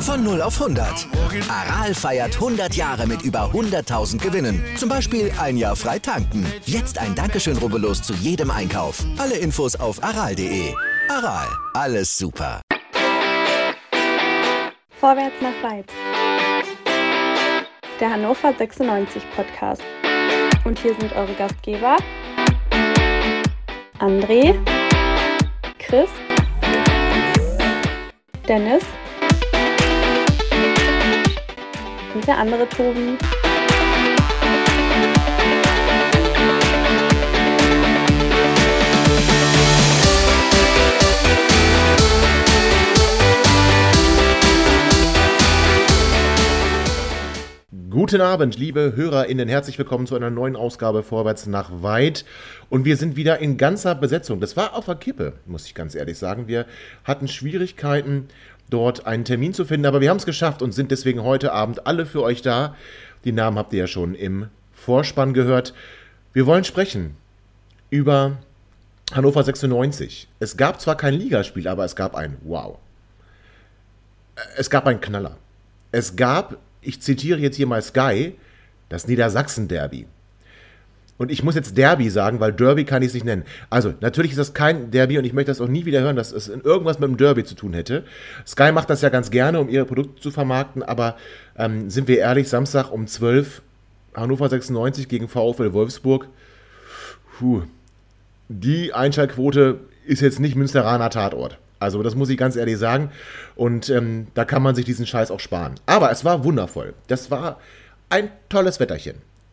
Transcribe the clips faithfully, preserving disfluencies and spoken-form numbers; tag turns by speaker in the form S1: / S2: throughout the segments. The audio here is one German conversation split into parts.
S1: Von null auf hundert. Aral feiert hundert Jahre mit über hunderttausend Gewinnen. Zum Beispiel ein Jahr frei tanken. Jetzt ein Dankeschön, rubbellos zu jedem Einkauf. Alle Infos auf aral punkt de. Aral, alles super.
S2: Vorwärts nach weit. Der Hannover sechsundneunzig Podcast. Und hier sind eure Gastgeber André, Chris, Dennis und der andere Tobi.
S3: Guten Abend, liebe HörerInnen, herzlich willkommen zu einer neuen Ausgabe Vorwärts nach weit. Und wir sind wieder in ganzer Besetzung. Das war auf der Kippe, muss ich ganz ehrlich sagen. Wir hatten Schwierigkeiten, dort einen Termin zu finden, aber wir haben es geschafft und sind deswegen heute Abend alle für euch da. Die Namen habt ihr ja schon im Vorspann gehört. Wir wollen sprechen über Hannover sechsundneunzig. Es gab zwar kein Ligaspiel, aber es gab ein Wow. Es gab einen Knaller. Es gab, ich zitiere jetzt hier mal Sky, das Niedersachsen-Derby. Und ich muss jetzt Derby sagen, weil Derby kann ich es nicht nennen. Also, natürlich ist das kein Derby und ich möchte das auch nie wieder hören, dass es irgendwas mit dem Derby zu tun hätte. Sky macht das ja ganz gerne, um ihre Produkte zu vermarkten, aber ähm, sind wir ehrlich, Samstag um zwölf, Hannover sechsundneunzig gegen VfL Wolfsburg. Puh, die Einschaltquote ist jetzt nicht Münsteraner Tatort. Also das muss ich ganz ehrlich sagen. Und ähm, da kann man sich diesen Scheiß auch sparen. Aber es war wundervoll. Das war ein tolles Wetterchen.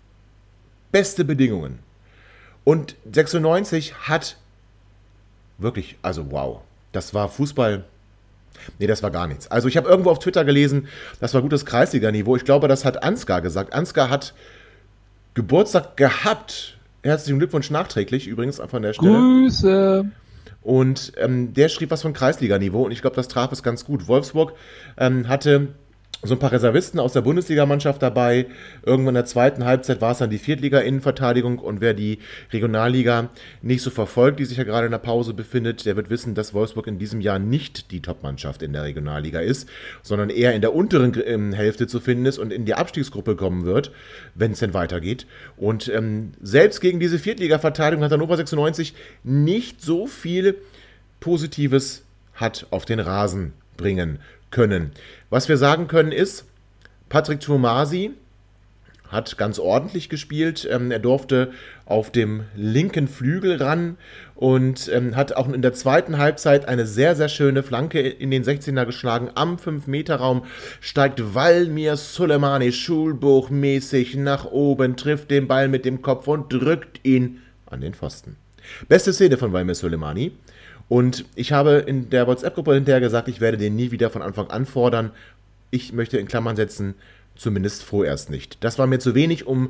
S3: Beste Bedingungen. Und sechsundneunzig hat wirklich, also wow, das war Fußball. Nee, das war gar nichts. Also ich habe irgendwo auf Twitter gelesen, das war gutes Kreisliga-Niveau. Ich glaube, das hat Ansgar gesagt. Ansgar hat Geburtstag gehabt. Herzlichen Glückwunsch nachträglich übrigens von der Stelle.
S4: Grüße.
S3: Und ähm, der schrieb was von Kreisliganiveau und ich glaube, das traf es ganz gut. Wolfsburg ähm, hatte so ein paar Reservisten aus der Bundesligamannschaft dabei. Irgendwann in der zweiten Halbzeit war es dann die Viertliga-Innenverteidigung und wer die Regionalliga nicht so verfolgt, die sich ja gerade in der Pause befindet, der wird wissen, dass Wolfsburg in diesem Jahr nicht die Topmannschaft in der Regionalliga ist, sondern eher in der unteren ähm, Hälfte zu finden ist und in die Abstiegsgruppe kommen wird, wenn es denn weitergeht. Und ähm, selbst gegen diese Viertliga-Verteidigung hat Hannover sechsundneunzig nicht so viel Positives hat auf den Rasen bringen können. Was wir sagen können ist, Patrick Twumasi hat ganz ordentlich gespielt. Ähm, er durfte auf dem linken Flügel ran und ähm, hat auch in der zweiten Halbzeit eine sehr, sehr schöne Flanke in den sechzehner geschlagen. Am fünf Meter Raum steigt Valmir Sulemani schulbuchmäßig nach oben, trifft den Ball mit dem Kopf und drückt ihn an den Pfosten. Beste Szene von Valmir Sulemani. Und ich habe in der WhatsApp-Gruppe hinterher gesagt, ich werde den nie wieder von Anfang an fordern. Ich möchte in Klammern setzen, zumindest vorerst nicht. Das war mir zu wenig, um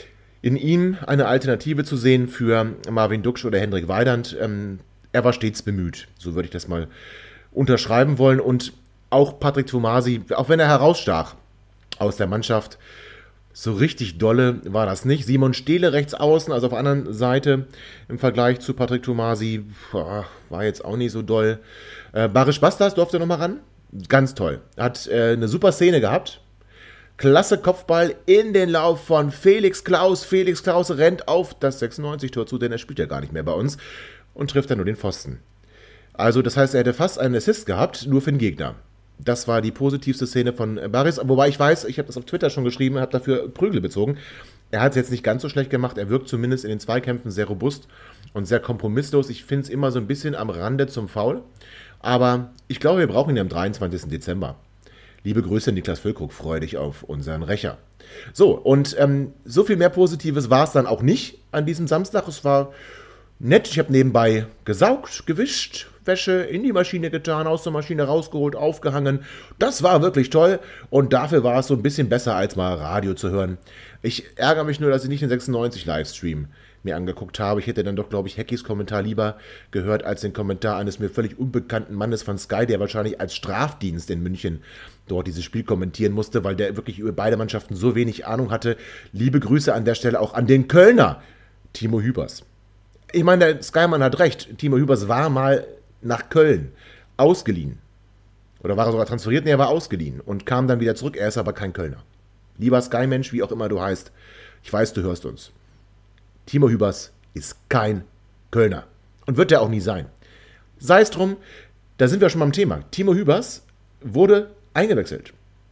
S3: in ihm eine Alternative zu sehen für Marvin Duksch oder Hendrik Weidand. Ähm, er war stets bemüht, so würde ich das mal unterschreiben wollen. Und auch Patrick Twumasi, auch wenn er herausstach aus der Mannschaft, so richtig dolle war das nicht. Simon Stehle rechts außen, also auf der anderen Seite im Vergleich zu Patrick Twumasi, war jetzt auch nicht so doll. Äh, Baris Bastas durfte nochmal ran. Ganz toll. Hat äh, eine super Szene gehabt. Klasse Kopfball in den Lauf von Felix Klaus. Felix Klaus rennt auf das sechsundneunzig-Tor zu, denn er spielt ja gar nicht mehr bei uns und trifft dann nur den Pfosten. Also das heißt, er hätte fast einen Assist gehabt, nur für den Gegner. Das war die positivste Szene von Baris, wobei ich weiß, ich habe das auf Twitter schon geschrieben, habe dafür Prügel bezogen. Er hat es jetzt nicht ganz so schlecht gemacht, er wirkt zumindest in den Zweikämpfen sehr robust und sehr kompromisslos. Ich finde es immer so ein bisschen am Rande zum Foul, aber ich glaube, wir brauchen ihn am dreiundzwanzigsten Dezember. Liebe Grüße, Niklas Füllkrug, freue dich auf unseren Rächer. So, und ähm, so viel mehr Positives war es dann auch nicht an diesem Samstag. Es war nett, ich habe nebenbei gesaugt, gewischt, Wäsche in die Maschine getan, aus der Maschine rausgeholt, aufgehangen. Das war wirklich toll und dafür war es so ein bisschen besser, als mal Radio zu hören. Ich ärgere mich nur, dass ich nicht den sechsundneunzig-Livestream mir angeguckt habe. Ich hätte dann doch, glaube ich, Heckys Kommentar lieber gehört, als den Kommentar eines mir völlig unbekannten Mannes von Sky, der wahrscheinlich als Strafdienst in München dort dieses Spiel kommentieren musste, weil der wirklich über beide Mannschaften so wenig Ahnung hatte. Liebe Grüße an der Stelle auch an den Kölner, Timo Hübers. Ich meine, der Skymann hat recht, Timo Hübers war mal nach Köln ausgeliehen. Oder war er sogar transferiert? Nee, er war ausgeliehen und kam dann wieder zurück. Er ist aber kein Kölner. Lieber Sky-Mensch, wie auch immer du heißt, ich weiß, du hörst uns. Timo Hübers ist kein Kölner. Und wird er auch nie sein. Sei es drum, da sind wir schon beim Thema. Timo Hübers wurde eingewechselt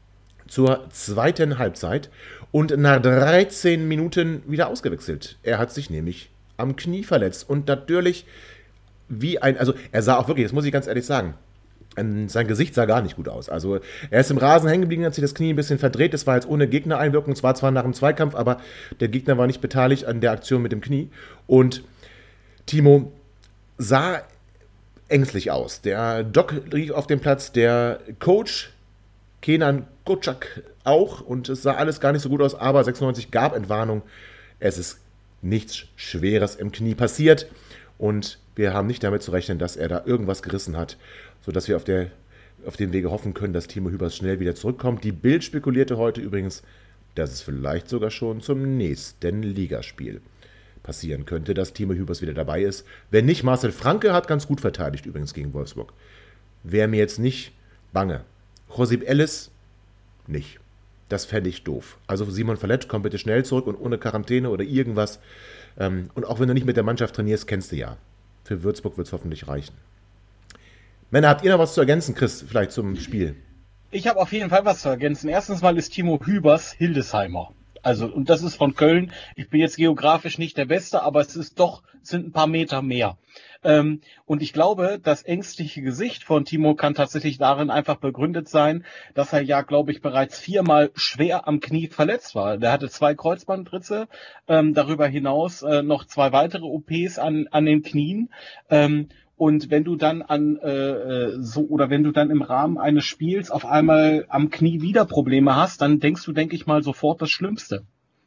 S3: zur zweiten Halbzeit und nach dreizehn Minuten wieder ausgewechselt. Er hat sich nämlich am Knie verletzt und natürlich wie ein, also er sah auch wirklich, das muss ich ganz ehrlich sagen, sein Gesicht sah gar nicht gut aus. Also er ist im Rasen hängen geblieben, hat sich das Knie ein bisschen verdreht. Das war jetzt ohne Gegnereinwirkung. Es war zwar nach dem Zweikampf, aber der Gegner war nicht beteiligt an der Aktion mit dem Knie. Und Timo sah ängstlich aus. Der Doc lief auf dem Platz, der Coach Kenan Kocak auch. Und es sah alles gar nicht so gut aus, aber sechsundneunzig gab Entwarnung. Es ist nichts Schweres im Knie passiert. Und wir haben nicht damit zu rechnen, dass er da irgendwas gerissen hat, sodass wir auf, der, auf dem Wege hoffen können, dass Timo Hübers schnell wieder zurückkommt. Die Bild spekulierte heute übrigens, dass es vielleicht sogar schon zum nächsten Ligaspiel passieren könnte, dass Timo Hübers wieder dabei ist. Wenn nicht, Marcel Franke hat ganz gut verteidigt übrigens gegen Wolfsburg. Wäre mir jetzt nicht bange. Josip Ellis nicht. Das fände ich doof. Also Simon Verlet, komm bitte schnell zurück und ohne Quarantäne oder irgendwas. Und auch wenn du nicht mit der Mannschaft trainierst, kennst du ja. Für Würzburg wird es hoffentlich reichen. Männer, habt ihr noch was zu ergänzen, Chris, vielleicht zum Spiel?
S4: Ich habe auf jeden Fall was zu ergänzen. Erstens mal ist Timo Hübers Hildesheimer. Also, und das ist von Köln. Ich bin jetzt geografisch nicht der Beste, aber es ist doch, es sind ein paar Meter mehr. Ähm, und ich glaube, das ängstliche Gesicht von Timo kann tatsächlich darin einfach begründet sein, dass er ja, glaube ich, bereits viermal schwer am Knie verletzt war. Der hatte zwei Kreuzbandrisse, ähm, darüber hinaus äh, noch zwei weitere O Ps an, an den Knien. Ähm, Und wenn du dann an äh, so oder wenn du dann im Rahmen eines Spiels auf einmal am Knie wieder Probleme hast, dann denkst du, denke ich mal, sofort das Schlimmste.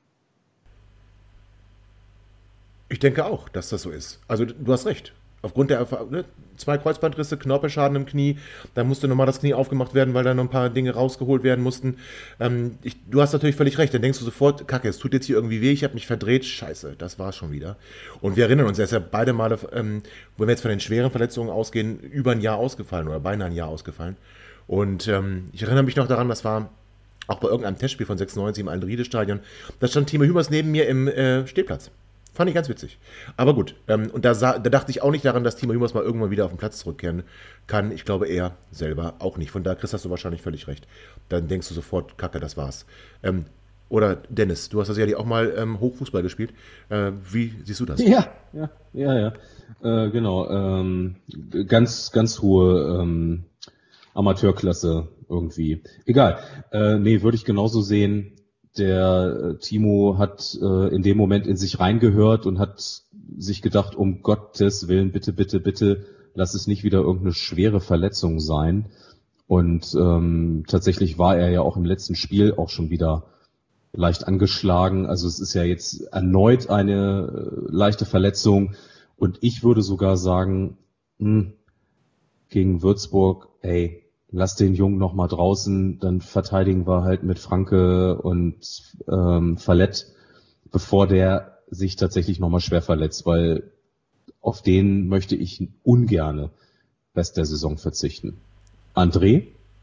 S3: Ich denke auch, dass das so ist. Also du hast recht. Aufgrund der ne, zwei Kreuzbandrisse, Knorpelschaden im Knie, da musste nochmal das Knie aufgemacht werden, weil da noch ein paar Dinge rausgeholt werden mussten. Ähm, ich, du hast natürlich völlig recht, dann denkst du sofort, Kacke, es tut jetzt hier irgendwie weh, ich habe mich verdreht, scheiße, das war's schon wieder. Und wir erinnern uns, er ist ja beide Male, ähm, wenn wir jetzt von den schweren Verletzungen ausgehen, über ein Jahr ausgefallen oder beinahe ein Jahr ausgefallen. Und ähm, ich erinnere mich noch daran, das war auch bei irgendeinem Testspiel von sechsundneunzig im Altenriede-Stadion, da stand Timo Hübers neben mir im äh, Stehplatz. Fand ich ganz witzig. Aber gut, ähm, und da, sah, da dachte ich auch nicht daran, dass Timo Hübers mal irgendwann wieder auf den Platz zurückkehren kann. Ich glaube, er selber auch nicht. Von da, Chris, hast du wahrscheinlich völlig recht. Dann denkst du sofort, Kacke, das war's. Ähm, oder Dennis, du hast das ja auch mal ähm, Hochfußball gespielt. Äh, wie siehst du das?
S5: Ja, ja, ja, ja. Äh, genau. Ähm, ganz, ganz hohe ähm, Amateurklasse irgendwie. Egal. Äh, nee, würde ich genauso sehen. Der äh, Timo hat äh, in dem Moment in sich reingehört und hat sich gedacht, um Gottes Willen, bitte, bitte, bitte, lass es nicht wieder irgendeine schwere Verletzung sein. Und ähm, tatsächlich war er ja auch im letzten Spiel auch schon wieder leicht angeschlagen. Also es ist ja jetzt erneut eine äh, leichte Verletzung. Und ich würde sogar sagen, mh, gegen Würzburg, ey, lass den Jungen noch mal draußen, dann verteidigen wir halt mit Franke und ähm, Verlet, bevor der sich tatsächlich noch mal schwer verletzt, weil auf den möchte ich ungerne Rest der Saison verzichten. André?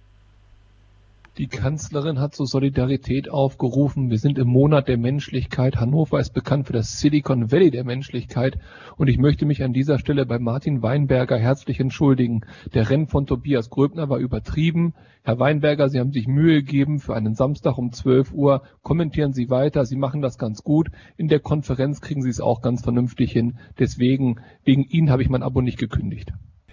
S6: Die Kanzlerin hat zur Solidarität aufgerufen. Wir sind im Monat der Menschlichkeit. Hannover ist bekannt für das Silicon Valley der Menschlichkeit. Und ich möchte mich an dieser Stelle bei Martin Weinberger herzlich entschuldigen. Der Renn von Tobias Gröbner war übertrieben. Herr Weinberger, Sie haben sich Mühe gegeben für einen Samstag um zwölf Uhr. Kommentieren Sie weiter. Sie machen das ganz gut. In der Konferenz kriegen Sie es auch ganz vernünftig hin. Deswegen, wegen Ihnen habe ich mein Abo nicht gekündigt.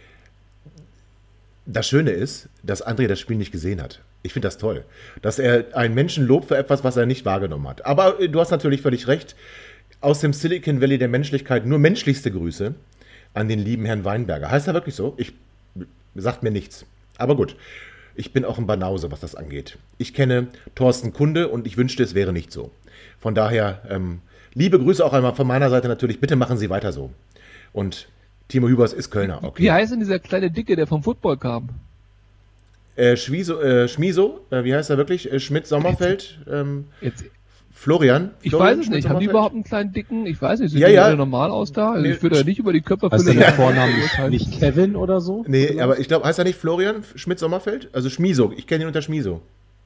S3: Das Schöne ist, dass André das Spiel nicht gesehen hat. Ich finde das toll, dass er einen Menschen lobt für etwas, was er nicht wahrgenommen hat. Aber du hast natürlich völlig recht. Aus dem Silicon Valley der Menschlichkeit nur menschlichste Grüße an den lieben Herrn Weinberger. Heißt er wirklich so? Ich sagt mir nichts. Aber gut, ich bin auch ein Banause, was das angeht. Ich kenne Thorsten Kunde und ich wünschte, es wäre nicht so. Von daher, ähm, liebe Grüße auch einmal von meiner Seite natürlich. Bitte machen Sie weiter so. Und Timo Hübers ist Kölner. Okay.
S6: Wie heißt denn dieser kleine Dicke, der vom Football kam?
S3: Äh, Schmiso, äh, Schmiso, äh, wie heißt er wirklich? Äh, Schmidt-Sommerfeld. Ähm,
S6: Jetzt,
S3: Florian?
S6: Ich
S3: Florian
S6: weiß es nicht. Haben die überhaupt einen kleinen Dicken? Ich weiß nicht. Sehen
S3: Ja,
S6: die
S3: ja.
S6: alle normal aus da? Also
S3: Nee.
S6: ich würde ja nicht über die Körperfülle...
S5: Heißt der
S6: der
S5: Vorname
S6: beurteilen.
S5: nicht, nicht Kevin oder so?
S3: Nee,
S5: Vielleicht?
S3: aber ich glaube, heißt er nicht Florian Schmidt-Sommerfeld? Also Schmiso. Ich kenne ihn unter Schmiso.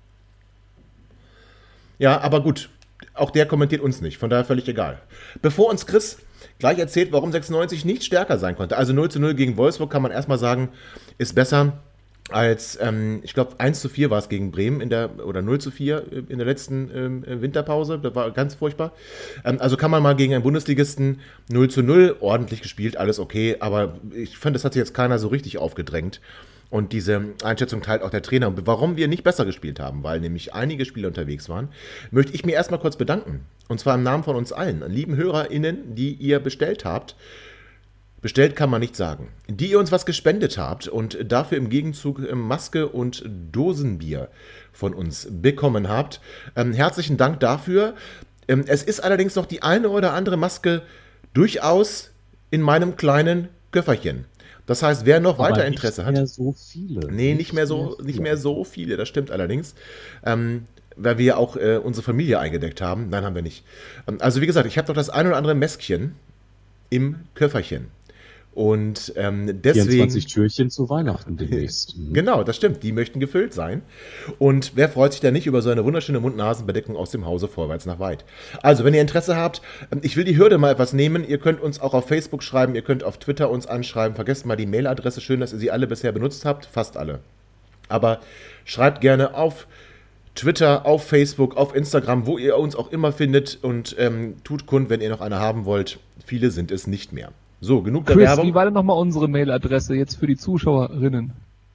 S3: Ja, aber gut. Auch der kommentiert uns nicht. Von daher völlig egal. Bevor uns Chris gleich erzählt, warum sechsundneunzig nicht stärker sein konnte. Also null zu null gegen Wolfsburg kann man erstmal sagen, ist besser als, ähm, ich glaube, eins zu vier war es gegen Bremen in der, oder null zu vier in der letzten ähm, Winterpause. Das war ganz furchtbar. Ähm, also kann man mal gegen einen Bundesligisten null zu null ordentlich gespielt, alles okay. Aber ich finde, das hat sich jetzt keiner so richtig aufgedrängt. Und diese Einschätzung teilt auch der Trainer. Und warum wir nicht besser gespielt haben, weil nämlich einige Spieler unterwegs waren, möchte ich mir erstmal kurz bedanken. Und zwar im Namen von uns allen, lieben HörerInnen, die ihr bestellt habt. Bestellt kann man nicht sagen. Die ihr uns was gespendet habt und dafür im Gegenzug Maske und Dosenbier von uns bekommen habt. Ähm, herzlichen Dank dafür. Ähm, es ist allerdings noch die eine oder andere Maske durchaus in meinem kleinen Köfferchen. Das heißt, wer noch
S5: Aber
S3: weiter Interesse hat.
S5: Nicht mehr so viele.
S3: Nee, nicht mehr so, nicht mehr so viele, das stimmt allerdings. Ähm, weil wir auch äh, unsere Familie eingedeckt haben. Nein, haben wir nicht. Ähm, also wie gesagt, ich habe doch das ein oder andere Mäskchen im Köfferchen. Und ähm, deswegen...
S5: vierundzwanzig Türchen zu Weihnachten demnächst. Mhm.
S3: Genau, das stimmt. Die möchten gefüllt sein. Und wer freut sich da nicht über so eine wunderschöne Mund-Nasen-Bedeckung aus dem Hause vorwärts nach weit? Also, wenn ihr Interesse habt, ich will die Hürde mal etwas nehmen. Ihr könnt uns auch auf Facebook schreiben, ihr könnt auf Twitter uns anschreiben. Vergesst mal die Mailadresse. Schön, dass ihr sie alle bisher benutzt habt. Fast alle. Aber schreibt gerne auf Twitter, auf Facebook, auf Instagram, wo ihr uns auch immer findet. Und ähm, tut kund, wenn ihr noch eine haben wollt. Viele sind es nicht mehr. So, genug der
S6: Chris,
S3: Werbung.
S6: wie war denn nochmal unsere Mailadresse jetzt für die Zuschauerinnen?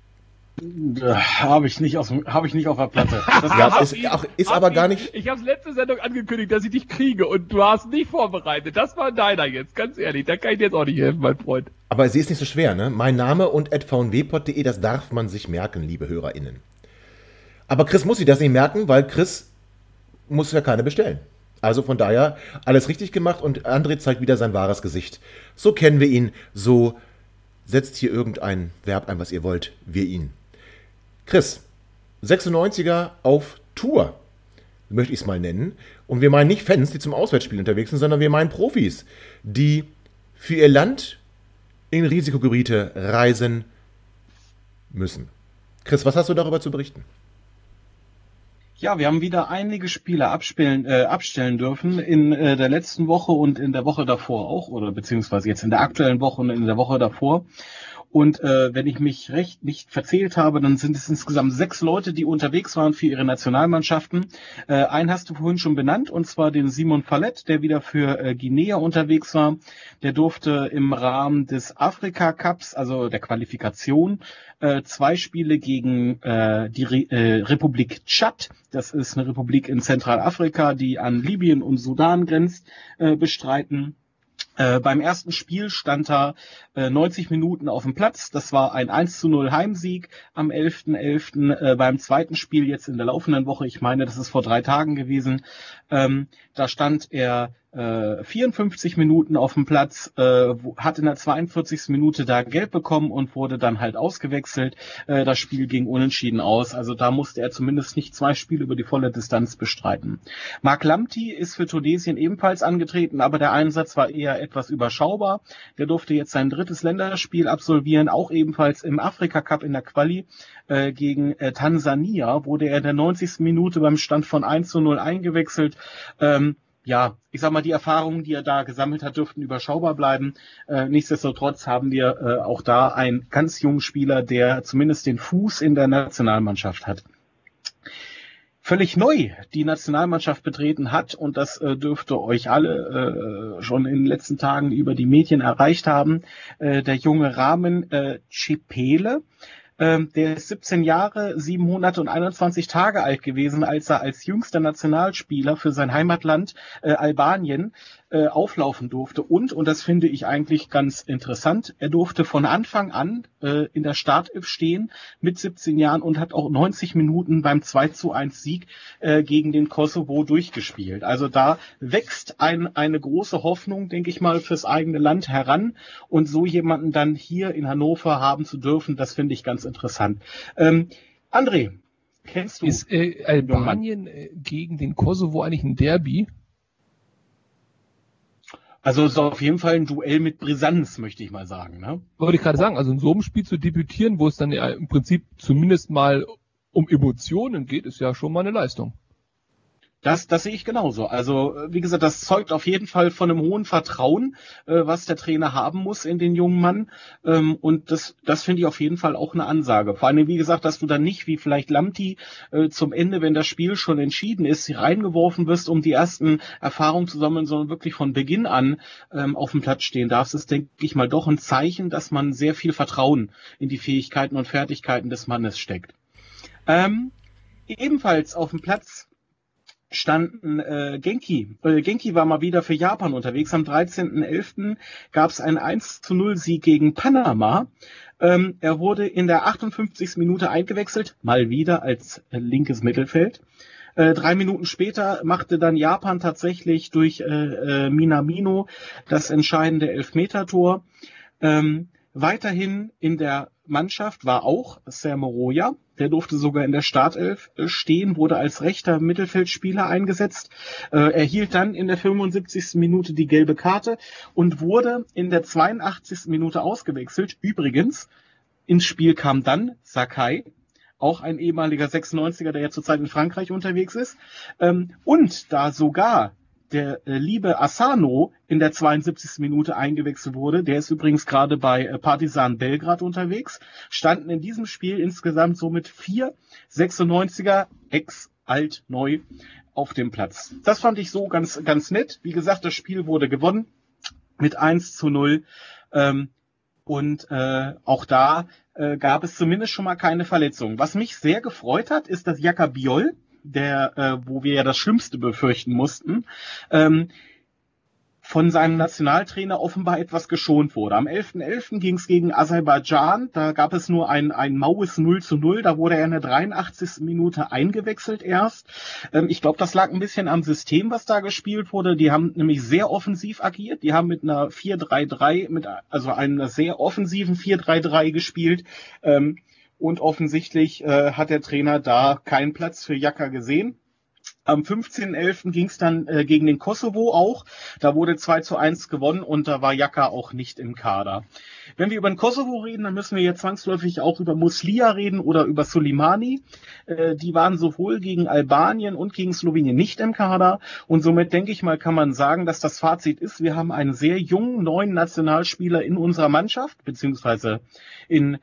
S4: Habe ich nicht aus, habe ich nicht auf der Platte. Das
S3: Ja,
S6: Hab
S3: ist,
S6: ihn-
S3: auch, ist
S6: hab
S3: aber
S6: ihn-
S3: gar nicht...
S6: Ich habe letzte Sendung angekündigt, dass ich dich kriege und du hast nicht vorbereitet. Das war deiner jetzt, ganz ehrlich. Da kann ich dir jetzt auch nicht helfen, mein Freund.
S3: Aber sie ist nicht so schwer, ne? Mein Name und at v n w pod punkt de, das darf man sich merken, liebe HörerInnen. Aber Chris muss sich das nicht merken, weil Chris muss ja keine bestellen. Also von daher alles richtig gemacht und André zeigt wieder sein wahres Gesicht. So kennen wir ihn, so setzt hier irgendein Verb ein, was ihr wollt, wir ihn. Chris, sechsundneunziger auf Tour, möchte ich es mal nennen. Und wir meinen nicht Fans, die zum Auswärtsspiel unterwegs sind, sondern wir meinen Profis, die für ihr Land in Risikogebiete reisen müssen. Chris, was hast du darüber zu berichten?
S4: Ja, wir haben wieder einige Spiele abspielen, äh, abstellen dürfen in äh, der letzten Woche und in der Woche davor auch, oder beziehungsweise jetzt in der aktuellen Woche und in der Woche davor. Und äh, wenn ich mich recht nicht verzählt habe, dann sind es insgesamt sechs Leute, die unterwegs waren für ihre Nationalmannschaften. Äh, einen hast du vorhin schon benannt, und zwar den Simon Fallet, der wieder für äh, Guinea unterwegs war. Der durfte im Rahmen des Afrika Cups, also der Qualifikation, äh, zwei Spiele gegen äh, die Re äh, Republik Tschad, das ist eine Republik in Zentralafrika, die an Libyen und Sudan grenzt, äh, bestreiten. Äh, beim ersten Spiel stand er äh, neunzig Minuten auf dem Platz. Das war ein eins zu null Heimsieg am elften elften Äh, beim zweiten Spiel jetzt in der laufenden Woche, ich meine, das ist vor drei Tagen gewesen, ähm, da stand er äh, vierundfünfzig Minuten auf dem Platz, äh, wo, hat in der zweiundvierzigsten Minute da gelb bekommen und wurde dann halt ausgewechselt. Äh, das Spiel ging unentschieden aus. Also da musste er zumindest nicht zwei Spiele über die volle Distanz bestreiten. Marc Lamptey ist für Tunesien ebenfalls angetreten, aber der Einsatz war eher etwas überschaubar. Der durfte jetzt sein drittes Länderspiel absolvieren, auch ebenfalls im Afrika Cup in der Quali äh, gegen äh, Tansania, wurde er in der neunzigsten Minute beim Stand von eins zu null eingewechselt. Ähm, Ja, ich sag mal, die Erfahrungen, die er da gesammelt hat, dürften überschaubar bleiben. Äh, nichtsdestotrotz haben wir äh, auch da einen ganz jungen Spieler, der zumindest den Fuß in der Nationalmannschaft hat. Völlig neu die Nationalmannschaft betreten hat, und das äh, dürfte euch alle äh, schon in den letzten Tagen über die Medien erreicht haben, äh, der junge Ramen äh, Chipele. Ähm, der ist siebzehn Jahre, sieben Monate und einundzwanzig Tage alt gewesen, als er als jüngster Nationalspieler für sein Heimatland äh, Albanien äh, auflaufen durfte. Und, und das finde ich eigentlich ganz interessant, er durfte von Anfang an äh, in der Startelf stehen mit siebzehn Jahren und hat auch neunzig Minuten beim zwei zu eins Sieg äh, gegen den Kosovo durchgespielt. Also da wächst ein, eine große Hoffnung, denke ich mal, fürs eigene Land heran. Und so jemanden dann hier in Hannover haben zu dürfen, das finde ich ganz interessant. Ähm, André, Kennst du?
S6: Ist äh, Albanien äh, gegen den Kosovo eigentlich ein Derby?
S4: Also es ist auf jeden Fall ein Duell mit Brisanz, möchte ich mal sagen. Ne?
S6: Wollte ich gerade sagen, also in so einem Spiel zu debütieren, wo es dann ja im Prinzip zumindest mal um Emotionen geht, ist ja schon mal eine Leistung.
S4: Das, das sehe ich genauso. Also wie gesagt, das zeugt auf jeden Fall von einem hohen Vertrauen, äh, was der Trainer haben muss in den jungen Mann. Ähm, und das, das finde ich auf jeden Fall auch eine Ansage. Vor allem, wie gesagt, dass du dann nicht, wie vielleicht Lamptey, äh, zum Ende, wenn das Spiel schon entschieden ist, reingeworfen wirst, um die ersten Erfahrungen zu sammeln, sondern wirklich von Beginn an ähm, auf dem Platz stehen darfst, ist, denke ich mal, doch ein Zeichen, dass man sehr viel Vertrauen in die Fähigkeiten und Fertigkeiten des Mannes steckt. Ähm, ebenfalls auf dem Platz standen äh, Genki. Äh, Genki war mal wieder für Japan unterwegs. Am dreizehnten elften gab es einen eins zu null Sieg gegen Panama. Ähm, er wurde in der achtundfünfzigsten Minute eingewechselt, mal wieder als äh, linkes Mittelfeld. Äh, drei Minuten später machte dann Japan tatsächlich durch äh, äh, Minamino das entscheidende Elfmetertor. Ähm, weiterhin in der Mannschaft war auch Sam Moroja. Der durfte sogar in der Startelf stehen, wurde als rechter Mittelfeldspieler eingesetzt, äh, erhielt dann in der fünfundsiebzigsten Minute die gelbe Karte und wurde in der zweiundachtzigsten Minute ausgewechselt. Übrigens, ins Spiel kam dann Sakai, auch ein ehemaliger sechsundneunziger, der ja zurzeit in Frankreich unterwegs ist. Ähm, und da sogar der äh, liebe Asano in der zweiundsiebzigsten Minute eingewechselt wurde, der ist übrigens gerade bei äh, Partizan Belgrad unterwegs, standen in diesem Spiel insgesamt somit vier sechsundneunziger, ex, alt, neu auf dem Platz. Das fand ich so ganz, ganz nett. Wie gesagt, das Spiel wurde gewonnen mit eins zu null. Ähm, und äh, auch da äh, gab es zumindest schon mal keine Verletzungen. Was mich sehr gefreut hat, ist, dass Jaka Biol, der, äh, wo wir ja das Schlimmste befürchten mussten, ähm, von seinem Nationaltrainer offenbar etwas geschont wurde. Am elften elften ging es gegen Aserbaidschan, da gab es nur ein, ein maues null zu null, da wurde er in der dreiundachtzigsten Minute eingewechselt erst. Ähm, ich glaube, das lag ein bisschen am System, was da gespielt wurde. Die haben nämlich sehr offensiv agiert, die haben mit einer vier drei drei, mit also einer sehr offensiven vier drei drei gespielt, ähm, und offensichtlich äh, hat der Trainer da keinen Platz für Jaka gesehen. Am fünfzehnten elften ging es dann äh, gegen den Kosovo auch. Da wurde zwei zu eins gewonnen und da war Jaka auch nicht im Kader. Wenn wir über den Kosovo reden, dann müssen wir jetzt zwangsläufig auch über Muslia reden oder über Soleimani. Äh, die waren sowohl gegen Albanien und gegen Slowenien nicht im Kader. Und somit, denke ich mal, kann man sagen, dass das Fazit ist, wir haben einen sehr jungen, neuen Nationalspieler in unserer Mannschaft, beziehungsweise in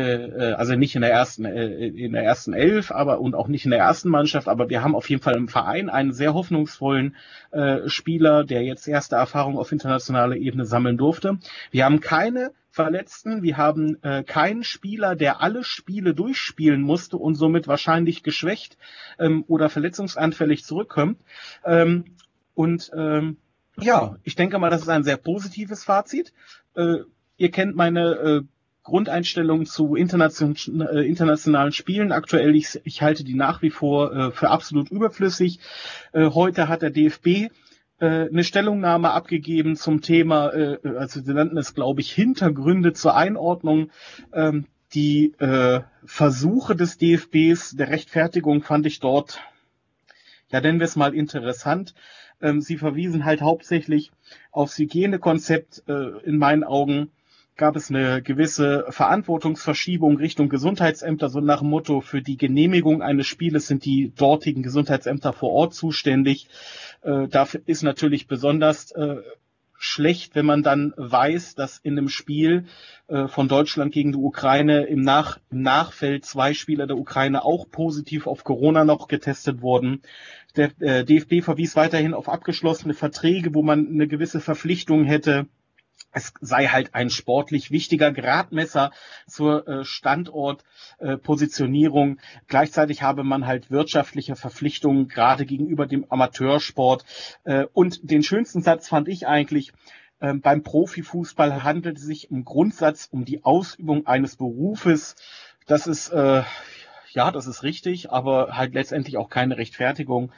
S4: also nicht in der ersten in der ersten Elf, aber und auch nicht in der ersten Mannschaft, aber wir haben auf jeden Fall im Verein einen sehr hoffnungsvollen äh, Spieler, der jetzt erste Erfahrung auf internationaler Ebene sammeln durfte. Wir haben keine Verletzten, wir haben äh, keinen Spieler, der alle Spiele durchspielen musste und somit wahrscheinlich geschwächt ähm, oder verletzungsanfällig zurückkommt. Ähm, und ähm, ja, ich denke mal, das ist ein sehr positives Fazit. Äh, ihr kennt meine äh, Grundeinstellung zu internation, äh, internationalen Spielen. Aktuell, ich, ich halte die nach wie vor äh, für absolut überflüssig. Äh, heute hat der D F B äh, eine Stellungnahme abgegeben zum Thema, äh, also sie nannten es, glaube ich, Hintergründe zur Einordnung. Ähm, die äh, Versuche des D F Bs der Rechtfertigung fand ich dort, ja, nennen wir es mal interessant. Ähm, sie verwiesen halt hauptsächlich aufs Hygienekonzept. Äh, in meinen Augen gab es eine gewisse Verantwortungsverschiebung Richtung Gesundheitsämter, so nach dem Motto, für die Genehmigung eines Spieles sind die dortigen Gesundheitsämter vor Ort zuständig. Äh, dafür ist natürlich besonders äh, schlecht, wenn man dann weiß, dass in einem Spiel äh, von Deutschland gegen die Ukraine im, Nach im Nachfeld zwei Spieler der Ukraine auch positiv auf Corona noch getestet wurden. Der äh, D F B verwies weiterhin auf abgeschlossene Verträge, wo man eine gewisse Verpflichtung hätte. Es sei halt ein sportlich wichtiger Gradmesser zur äh, Standortpositionierung. Äh, Gleichzeitig habe man halt wirtschaftliche Verpflichtungen, gerade gegenüber dem Amateursport. Äh, und den schönsten Satz fand ich eigentlich, äh, beim Profifußball handelt es sich im Grundsatz um die Ausübung eines Berufes. Das ist, äh, ja, das ist richtig, aber halt letztendlich auch keine Rechtfertigung.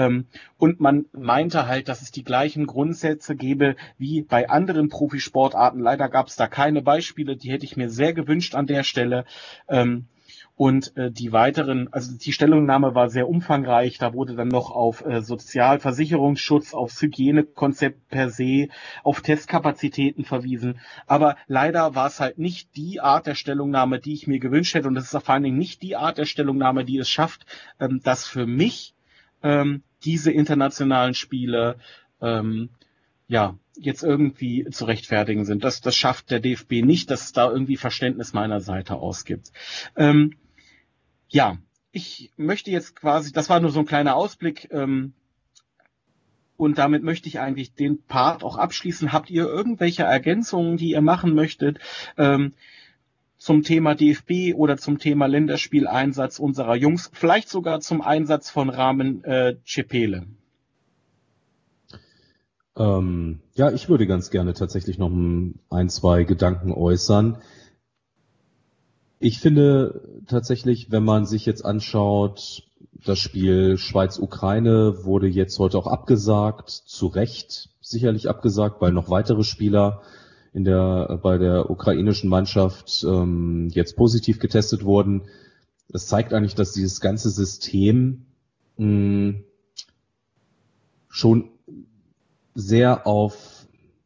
S4: Und man meinte halt, dass es die gleichen Grundsätze gäbe wie bei anderen Profisportarten. Leider gab es da keine Beispiele, die hätte ich mir sehr gewünscht an der Stelle. Und äh, die weiteren, also die Stellungnahme war sehr umfangreich. Da wurde dann noch auf äh, Sozialversicherungsschutz, aufs Hygienekonzept per se, auf Testkapazitäten verwiesen. Aber leider war es halt nicht die Art der Stellungnahme, die ich mir gewünscht hätte. Und das ist vor allen Dingen nicht die Art der Stellungnahme, die es schafft, ähm, dass für mich ähm, diese internationalen Spiele ähm, ja jetzt irgendwie zu rechtfertigen sind. Das, das schafft der D F B nicht, dass es da irgendwie Verständnis meiner Seite aus gibt. Ähm, Ja, ich möchte jetzt quasi, das war nur so ein kleiner Ausblick, ähm, und damit möchte ich eigentlich den Part auch abschließen. Habt ihr irgendwelche Ergänzungen, die ihr machen möchtet, ähm, zum Thema D F B oder zum Thema Länderspieleinsatz unserer Jungs, vielleicht sogar zum Einsatz von Ramen äh, Cepele?
S5: Ähm, ja, ich würde ganz gerne tatsächlich noch ein, zwei Gedanken äußern. Ich finde tatsächlich, wenn man sich jetzt anschaut, das Spiel Schweiz-Ukraine wurde jetzt heute auch abgesagt, zu Recht sicherlich abgesagt, weil noch weitere Spieler in der bei der ukrainischen Mannschaft ähm, jetzt positiv getestet wurden. Das zeigt eigentlich, dass dieses ganze System mh, schon sehr auf,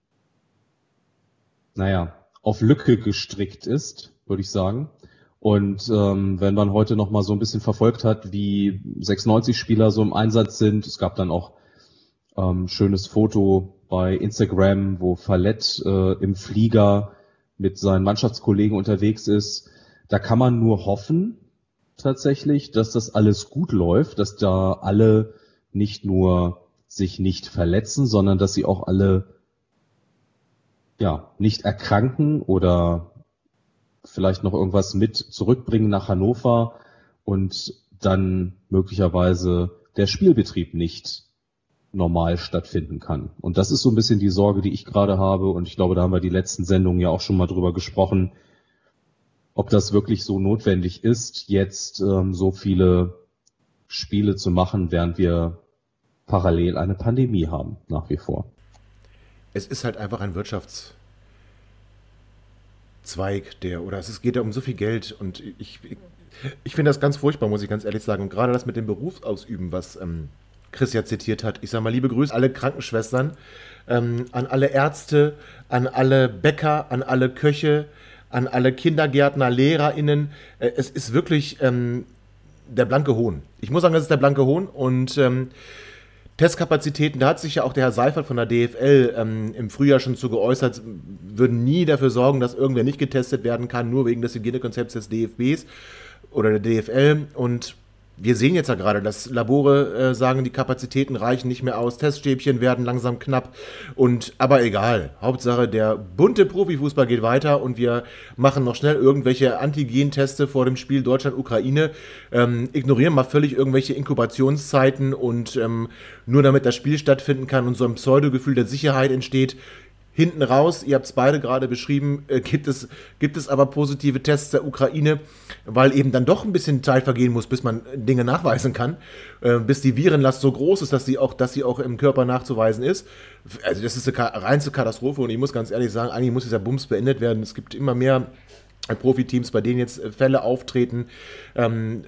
S5: naja, auf Lücke gestrickt ist, würde ich sagen. Und ähm, wenn man heute noch mal so ein bisschen verfolgt hat, wie sechsundneunzig Spieler so im Einsatz sind, es gab dann auch ähm, schönes Foto bei Instagram, wo Fallett äh, im Flieger mit seinen Mannschaftskollegen unterwegs ist. Da kann man nur hoffen, tatsächlich, dass das alles gut läuft, dass da alle nicht nur sich nicht verletzen, sondern dass sie auch alle ja nicht erkranken oder vielleicht noch irgendwas mit zurückbringen nach Hannover und dann möglicherweise der Spielbetrieb nicht normal stattfinden kann. Und das ist so ein bisschen die Sorge, die ich gerade habe. Und ich glaube, da haben wir die letzten Sendungen ja auch schon mal drüber gesprochen, ob das wirklich so notwendig ist, jetzt ähm, so viele Spiele zu machen, während wir parallel eine Pandemie haben, nach wie vor.
S3: Es ist halt einfach ein Wirtschafts Zweig, der, oder es geht ja um so viel Geld und ich, ich, ich finde das ganz furchtbar, muss ich ganz ehrlich sagen. Und gerade das mit dem Berufsausüben, was ähm, Chris ja zitiert hat. Ich sage mal, liebe Grüße alle Krankenschwestern, ähm, an alle Ärzte, an alle Bäcker, an alle Köche, an alle Kindergärtner, LehrerInnen. Äh, es ist wirklich ähm, der blanke Hohn. Ich muss sagen, das ist der blanke Hohn und ähm, Testkapazitäten, da hat sich ja auch der Herr Seifert von der D F L ähm, im Frühjahr schon zu geäußert, würden nie dafür sorgen, dass irgendwer nicht getestet werden kann, nur wegen des Hygienekonzepts des D F Bs oder der D F L. Und wir sehen jetzt ja gerade, dass Labore äh, sagen, die Kapazitäten reichen nicht mehr aus, Teststäbchen werden langsam knapp. Und aber egal, Hauptsache der bunte Profifußball geht weiter und wir machen noch schnell irgendwelche Antigen-Teste vor dem Spiel Deutschland-Ukraine, ähm, ignorieren mal völlig irgendwelche Inkubationszeiten und ähm, nur damit das Spiel stattfinden kann und so ein Pseudogefühl der Sicherheit entsteht. Hinten raus, ihr habt es beide gerade beschrieben, äh, gibt es, gibt es aber positive Tests der Ukraine, weil eben dann doch ein bisschen Zeit vergehen muss, bis man Dinge nachweisen kann, äh, bis die Virenlast so groß ist, dass sie auch, dass sie auch im Körper nachzuweisen ist. Also das ist eine Ka- reinste Katastrophe und ich muss ganz ehrlich sagen, eigentlich muss dieser Bums beendet werden. Es gibt immer mehr Profiteams, bei denen jetzt Fälle auftreten. Ähm,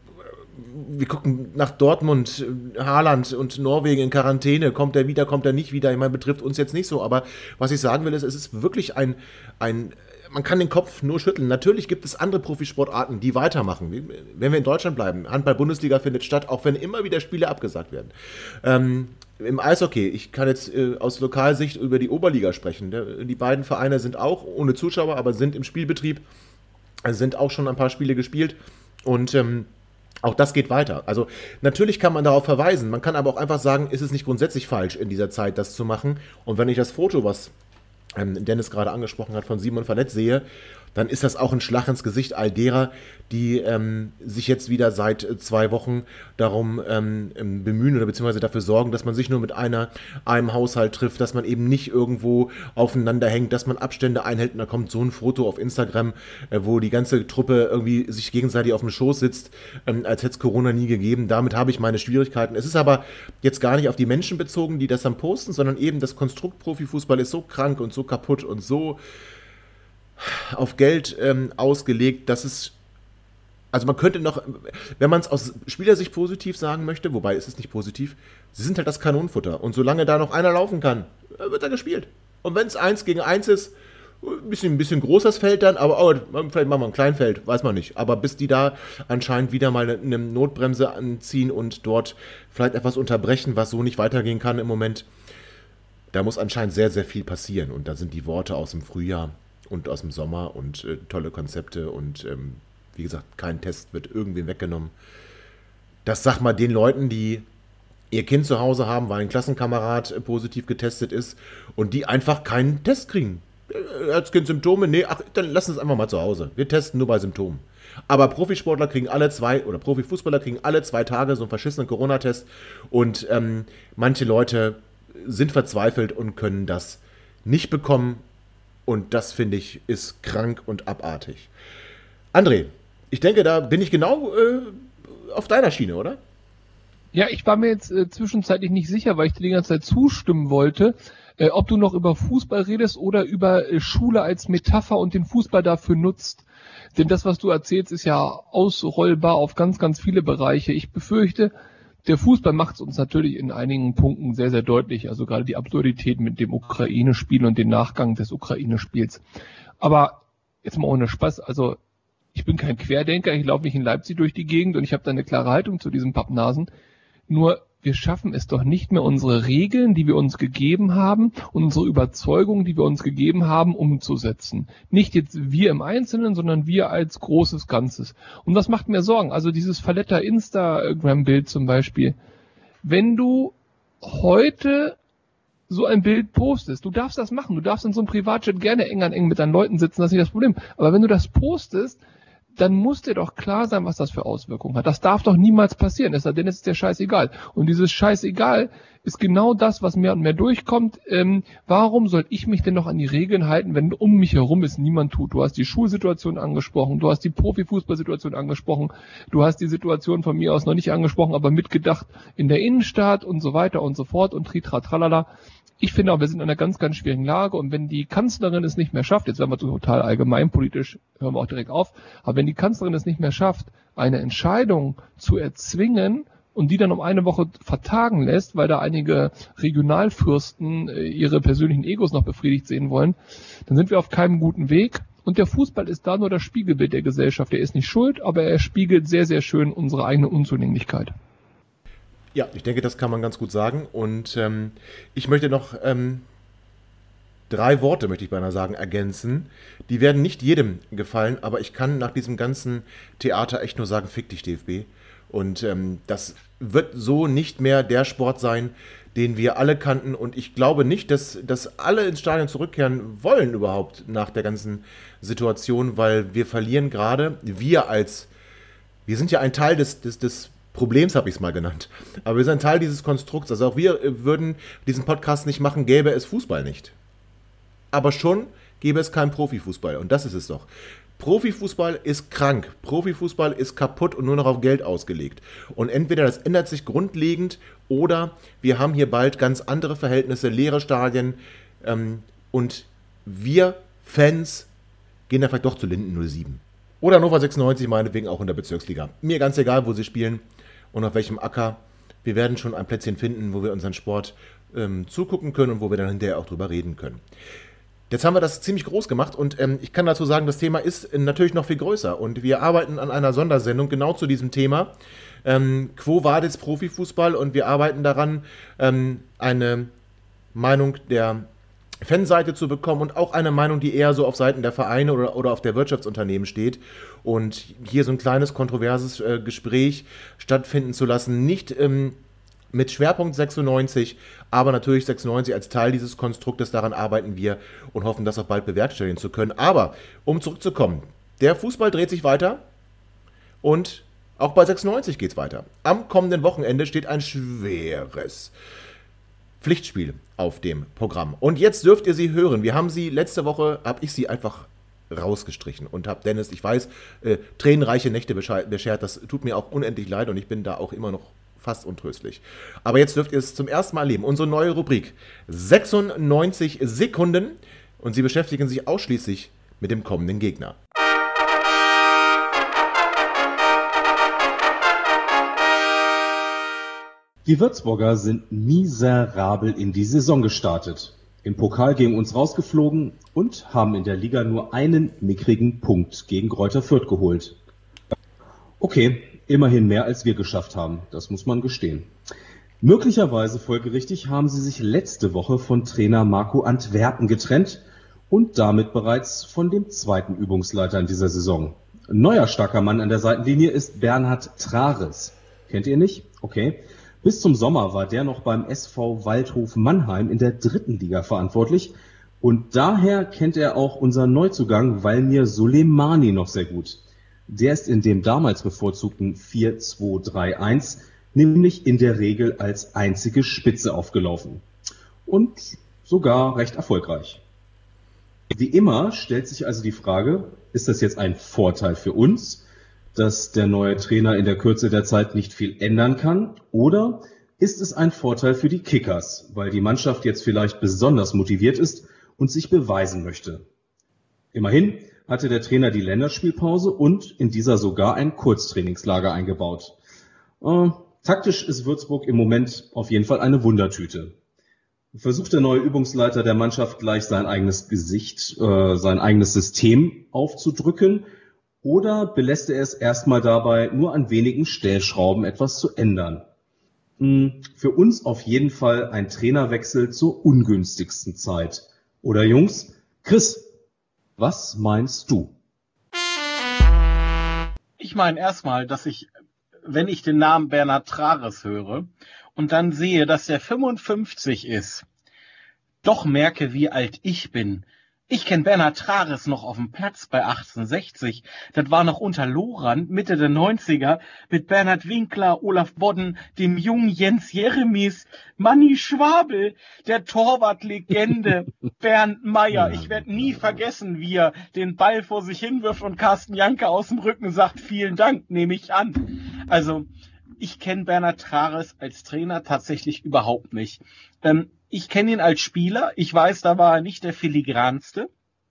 S3: Wir gucken nach Dortmund, Haaland und Norwegen in Quarantäne. Kommt er wieder, kommt er nicht wieder? Ich meine, betrifft uns jetzt nicht so. Aber was ich sagen will, ist, es ist wirklich ein, ein, man kann den Kopf nur schütteln. Natürlich gibt es andere Profisportarten, die weitermachen. Wenn wir in Deutschland bleiben, Handball-Bundesliga findet statt, auch wenn immer wieder Spiele abgesagt werden. Ähm, Im Eishockey, ich kann jetzt äh, aus Lokalsicht über die Oberliga sprechen. Die beiden Vereine sind auch ohne Zuschauer, aber sind im Spielbetrieb, sind auch schon ein paar Spiele gespielt. Und ähm, auch das geht weiter. Also natürlich kann man darauf verweisen, man kann aber auch einfach sagen, ist es nicht grundsätzlich falsch, in dieser Zeit das zu machen. Und wenn ich das Foto, was ähm, Dennis gerade angesprochen hat, von Simon Fallett sehe, dann ist das auch ein Schlag ins Gesicht all derer, die ähm, sich jetzt wieder seit zwei Wochen darum ähm, bemühen oder beziehungsweise dafür sorgen, dass man sich nur mit einer, einem Haushalt trifft, dass man eben nicht irgendwo aufeinander hängt, dass man Abstände einhält. Und da kommt so ein Foto auf Instagram, äh, wo die ganze Truppe irgendwie sich gegenseitig auf dem Schoß sitzt, ähm, als hätte es Corona nie gegeben. Damit habe ich meine Schwierigkeiten. Es ist aber jetzt gar nicht auf die Menschen bezogen, die das dann posten, sondern eben das Konstrukt Profifußball ist so krank und so kaputt und so auf Geld ähm, ausgelegt, dass es Also man könnte noch, wenn man es aus Spielersicht positiv sagen möchte, wobei es ist nicht positiv, sie sind halt das Kanonenfutter. Und solange da noch einer laufen kann, wird er gespielt. Und wenn es eins gegen eins ist, ein bisschen, ein bisschen großes Feld dann, aber oh, vielleicht machen wir ein Kleinfeld, weiß man nicht. Aber bis die da anscheinend wieder mal eine Notbremse anziehen und dort vielleicht etwas unterbrechen, was so nicht weitergehen kann im Moment, da muss anscheinend sehr, sehr viel passieren. Und da sind die Worte aus dem Frühjahr und aus dem Sommer und äh, tolle Konzepte und ähm, wie gesagt, kein Test wird irgendwem weggenommen. Das sag mal den Leuten, die ihr Kind zu Hause haben, weil ein Klassenkamerad äh, positiv getestet ist und die einfach keinen Test kriegen. Äh, hat das Kind Symptome? Nee, ach, dann lassen es einfach mal zu Hause. Wir testen nur bei Symptomen. Aber Profisportler kriegen alle zwei, oder Profifußballer kriegen alle zwei Tage so einen verschissenen Corona-Test und ähm, manche Leute sind verzweifelt und können das nicht bekommen. Und das, finde ich, ist krank und abartig. André, ich denke, da bin ich genau äh, auf deiner Schiene, oder?
S6: Ja, ich war mir jetzt äh, zwischenzeitlich nicht sicher, weil ich dir die ganze Zeit zustimmen wollte, äh, ob du noch über Fußball redest oder über äh, Schule als Metapher und den Fußball dafür nutzt. Denn das, was du erzählst, ist ja ausrollbar auf ganz, ganz viele Bereiche. Ich befürchte, der Fußball macht es uns natürlich in einigen Punkten sehr, sehr deutlich. Also gerade die Absurdität mit dem Ukraine-Spiel und dem Nachgang des Ukraine-Spiels. Aber jetzt mal ohne Spaß, also ich bin kein Querdenker, ich laufe nicht in Leipzig durch die Gegend und ich habe da eine klare Haltung zu diesen Pappnasen. Nur wir schaffen es doch nicht mehr, unsere Regeln, die wir uns gegeben haben, und unsere Überzeugungen, die wir uns gegeben haben, umzusetzen. Nicht jetzt wir im Einzelnen, sondern wir als großes Ganzes. Und das macht mir Sorgen. Also dieses Valletta-Instagram-Bild zum Beispiel. Wenn du heute so ein Bild postest, du darfst das machen, du darfst in so einem Privatchat gerne eng an eng mit deinen Leuten sitzen, das ist nicht das Problem. Aber wenn du das postest, dann muss dir doch klar sein, was das für Auswirkungen hat. Das darf doch niemals passieren, es sei denn, es ist dir scheißegal. Und dieses Scheißegal ist genau das, was mehr und mehr durchkommt. Ähm, warum soll ich mich denn noch an die Regeln halten, wenn um mich herum es niemand tut? Du hast die Schulsituation angesprochen, du hast die Profifußballsituation angesprochen, du hast die Situation von mir aus noch nicht angesprochen, aber mitgedacht in der Innenstadt und so weiter und so fort und tritra tralala. Ich finde auch, wir sind in einer ganz, ganz schwierigen Lage und wenn die Kanzlerin es nicht mehr schafft, jetzt werden wir total allgemeinpolitisch, hören wir auch direkt auf, aber wenn die Kanzlerin es nicht mehr schafft, eine Entscheidung zu erzwingen und die dann um eine Woche vertagen lässt, weil da einige Regionalfürsten ihre persönlichen Egos noch befriedigt sehen wollen, dann sind wir auf keinem guten Weg. Und der Fußball ist da nur das Spiegelbild der Gesellschaft. Er ist nicht schuld, aber er spiegelt sehr, sehr schön unsere eigene Unzulänglichkeit.
S3: Ja, ich denke, das kann man ganz gut sagen. Und ähm, ich möchte noch ähm, drei Worte, möchte ich beinahe sagen, ergänzen. Die werden nicht jedem gefallen, aber ich kann nach diesem ganzen Theater echt nur sagen, fick dich D F B. Und ähm, das wird so nicht mehr der Sport sein, den wir alle kannten. Und ich glaube nicht, dass, dass alle ins Stadion zurückkehren wollen überhaupt nach der ganzen Situation, weil wir verlieren gerade, wir als, wir sind ja ein Teil des, des, des Problems, habe ich es mal genannt. Aber wir sind Teil dieses Konstrukts. Also auch wir würden diesen Podcast nicht machen, gäbe es Fußball nicht. Aber schon gäbe es keinen Profifußball. Und das ist es doch. Profifußball ist krank. Profifußball ist kaputt und nur noch auf Geld ausgelegt. Und entweder das ändert sich grundlegend oder wir haben hier bald ganz andere Verhältnisse, leere Stadien ähm, und wir Fans gehen dann vielleicht doch zu Linden null sieben. Oder Hannover sechsundneunzig, meinetwegen auch in der Bezirksliga. Mir ganz egal, wo sie spielen und auf welchem Acker. Wir werden schon ein Plätzchen finden, wo wir unseren Sport ähm, zugucken können und wo wir dann hinterher auch drüber reden können. Jetzt haben wir das ziemlich groß gemacht und ähm, ich kann dazu sagen, das Thema ist natürlich noch viel größer und wir arbeiten an einer Sondersendung genau zu diesem Thema. Ähm, Quo Vadis Profifußball und wir arbeiten daran, ähm, eine Meinung der Fanseite zu bekommen und auch eine Meinung, die eher so auf Seiten der Vereine oder, oder auf der Wirtschaftsunternehmen steht und hier so ein kleines kontroverses äh, Gespräch stattfinden zu lassen, nicht ähm, mit Schwerpunkt sechsundneunzig, aber natürlich sechsundneunzig als Teil dieses Konstruktes, daran arbeiten wir und hoffen, das auch bald bewerkstelligen zu können. Aber, um zurückzukommen, der Fußball dreht sich weiter und auch bei sechsundneunzig geht es weiter. Am kommenden Wochenende steht ein schweres Pflichtspiel auf dem Programm. Und jetzt dürft ihr sie hören. Wir haben sie, letzte Woche habe ich sie einfach rausgestrichen und habe Dennis, ich weiß, äh, tränenreiche Nächte beschert. Das tut mir auch unendlich leid und ich bin da auch immer noch fast untröstlich. Aber jetzt dürft ihr es zum ersten Mal erleben. Unsere neue Rubrik sechsundneunzig Sekunden und sie beschäftigen sich ausschließlich mit dem kommenden Gegner.
S5: Die Würzburger sind miserabel in die Saison gestartet. Im Pokal gegen uns rausgeflogen und haben in der Liga nur einen mickrigen Punkt gegen Greuther Fürth geholt. Okay, immerhin mehr als wir geschafft haben, das muss man gestehen. Möglicherweise folgerichtig haben sie sich letzte Woche von Trainer Marco Antwerpen getrennt und damit bereits von dem zweiten Übungsleiter in dieser Saison. Ein neuer starker Mann an der Seitenlinie ist Bernhard Trares. Kennt ihr nicht? Okay. Bis zum Sommer war der noch beim S V Waldhof Mannheim in der dritten Liga verantwortlich und daher kennt er auch unseren Neuzugang Valmir Soleimani noch sehr gut. Der ist in dem damals bevorzugten vier zwei drei eins nämlich in der Regel als einzige Spitze aufgelaufen. Und sogar recht erfolgreich. Wie immer stellt sich also die Frage, ist das jetzt ein Vorteil für uns, dass der neue Trainer in der Kürze der Zeit nicht viel ändern kann? Oder ist es ein Vorteil für die Kickers, weil die Mannschaft jetzt vielleicht besonders motiviert ist und sich beweisen möchte? Immerhin hatte der Trainer die Länderspielpause und in dieser sogar ein Kurztrainingslager eingebaut. Äh, taktisch ist Würzburg im Moment auf jeden Fall eine Wundertüte. Versucht der neue Übungsleiter der Mannschaft gleich sein eigenes Gesicht, äh, sein eigenes System aufzudrücken oder belässt er es erstmal dabei, nur an wenigen Stellschrauben etwas zu ändern? Hm, für uns auf jeden Fall ein Trainerwechsel zur ungünstigsten Zeit. Oder Jungs? Chris, was meinst du?
S4: Ich meine erstmal, dass ich, wenn ich den Namen Bernhard Trares höre und dann sehe, dass er fünfundfünfzig ist, doch merke, wie alt ich bin. Ich kenne Bernhard Trares noch auf dem Platz bei achtzehnhundertsechzig. Das war noch unter Lorand, Mitte der neunziger, mit Bernhard Winkler, Olaf Bodden, dem jungen Jens Jeremies, Manni Schwabel, der Torwartlegende Bernd Meyer. Ich werde nie vergessen, wie er den Ball vor sich hinwirft und Carsten Janke aus dem Rücken sagt, vielen Dank, nehme ich an. Also, ich kenne Bernhard Trares als Trainer tatsächlich überhaupt nicht. Ähm, Ich kenne ihn als Spieler. Ich weiß, da war er nicht der filigranste.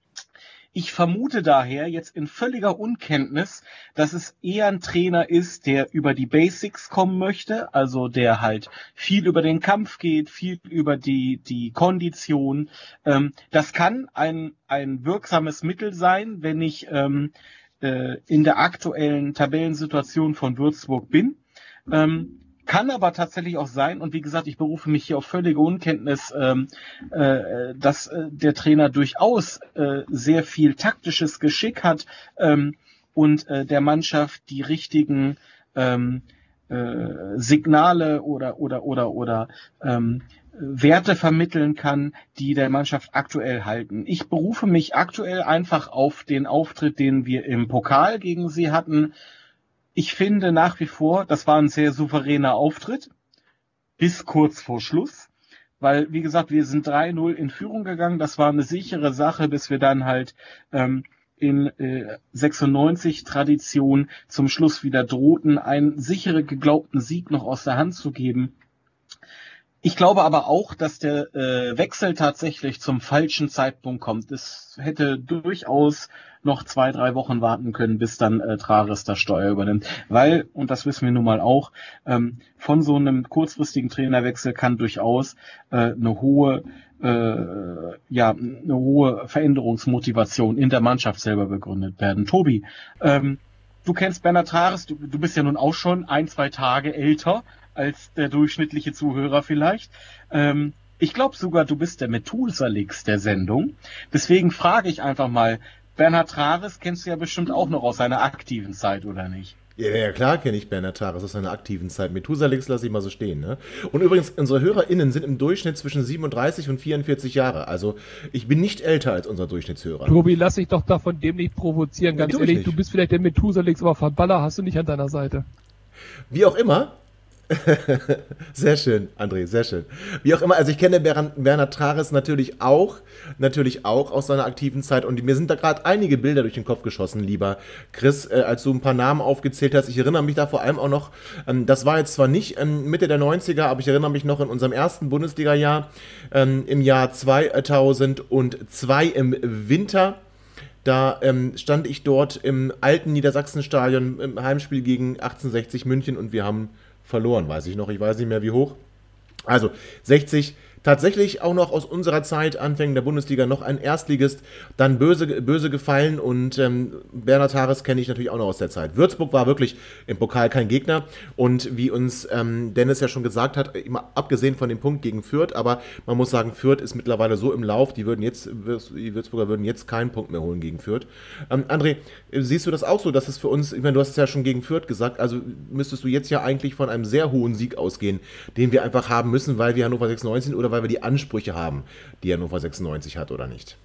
S4: Ich vermute daher jetzt in völliger Unkenntnis, dass es eher ein Trainer ist, der über die Basics kommen möchte, also der halt viel über den Kampf geht, viel über die die Kondition. Ähm, das kann ein ein wirksames Mittel sein, wenn ich ähm, äh, in der aktuellen Tabellensituation von Würzburg bin. Ähm, Kann aber tatsächlich auch sein, und wie gesagt, ich berufe mich hier auf völlige Unkenntnis, ähm, äh, dass äh, der Trainer durchaus äh, sehr viel taktisches Geschick hat ähm, und äh, der Mannschaft die richtigen ähm, äh, Signale oder oder oder oder ähm, Werte vermitteln kann, die der Mannschaft aktuell halten. Ich berufe mich aktuell einfach auf den Auftritt, den wir im Pokal gegen sie hatten. Ich finde nach wie vor, das war ein sehr souveräner Auftritt, bis kurz vor Schluss, weil, wie gesagt, wir sind drei null in Führung gegangen, das war eine sichere Sache, bis wir dann halt ähm, in äh, sechsundneunzig Tradition zum Schluss wieder drohten, einen sicheren geglaubten Sieg noch aus der Hand zu geben. Ich glaube aber auch, dass der äh, Wechsel tatsächlich zum falschen Zeitpunkt kommt. Es hätte durchaus noch zwei, drei Wochen warten können, bis dann äh, Trares das Steuer übernimmt. Weil, und das wissen wir nun mal auch, ähm, von so einem kurzfristigen Trainerwechsel kann durchaus äh, eine hohe, äh, ja, eine hohe Veränderungsmotivation in der Mannschaft selber begründet werden. Tobi, ähm, du kennst Bernhard Trares, du, du bist ja nun auch schon ein, zwei Tage älter als der durchschnittliche Zuhörer vielleicht. Ähm, ich glaube sogar, du bist der Methusalix der Sendung. Deswegen frage ich einfach mal, Bernhard Trares kennst du ja bestimmt auch noch aus seiner aktiven Zeit, oder nicht?
S3: Ja, ja klar kenne ich Bernhard Trares aus seiner aktiven Zeit. Methusalix lasse ich mal so stehen. Ne? Und übrigens, unsere HörerInnen sind im Durchschnitt zwischen siebenunddreißig und vierundvierzig Jahre. Also ich bin nicht älter als unser Durchschnittshörer.
S6: Tobi, lass dich doch da von dem nicht provozieren. Ganz
S3: ja,
S6: ehrlich, du bist vielleicht der Methusalix, aber Verballer hast du nicht an deiner Seite.
S3: Wie auch immer. Sehr schön, André, sehr schön. Wie auch immer, also ich kenne Bernhard Trares natürlich auch, natürlich auch aus seiner aktiven Zeit und mir sind da gerade einige Bilder durch den Kopf geschossen, lieber Chris, äh, als du ein paar Namen aufgezählt hast. Ich erinnere mich da vor allem auch noch, ähm, das war jetzt zwar nicht ähm, Mitte der neunziger, aber ich erinnere mich noch in unserem ersten Bundesliga-Jahr, ähm, im Jahr zweitausendzwei im Winter. Da ähm, stand ich dort im alten Niedersachsenstadion im Heimspiel gegen achtzehnhundertsechzig München und wir haben verloren, weiß ich noch. Ich weiß nicht mehr wie hoch. Also sechzig, tatsächlich auch noch aus unserer Zeit, Anfängen der Bundesliga, noch ein Erstligist, dann böse, böse gefallen und ähm, Bernhard Hares kenne ich natürlich auch noch aus der Zeit. Würzburg war wirklich im Pokal kein Gegner und wie uns ähm, Dennis ja schon gesagt hat, immer abgesehen von dem Punkt gegen Fürth, aber man muss sagen, Fürth ist mittlerweile so im Lauf, die würden jetzt, die Würzburger würden jetzt keinen Punkt mehr holen gegen Fürth. Ähm, André, siehst du das auch so, dass es für uns, ich meine, du hast es ja schon gegen Fürth gesagt, also müsstest du jetzt ja eigentlich von einem sehr hohen Sieg ausgehen, den wir einfach haben müssen, weil wir Hannover sechsundneunzig oder weil wir die Ansprüche haben, die Hannover sechsundneunzig hat, oder nicht?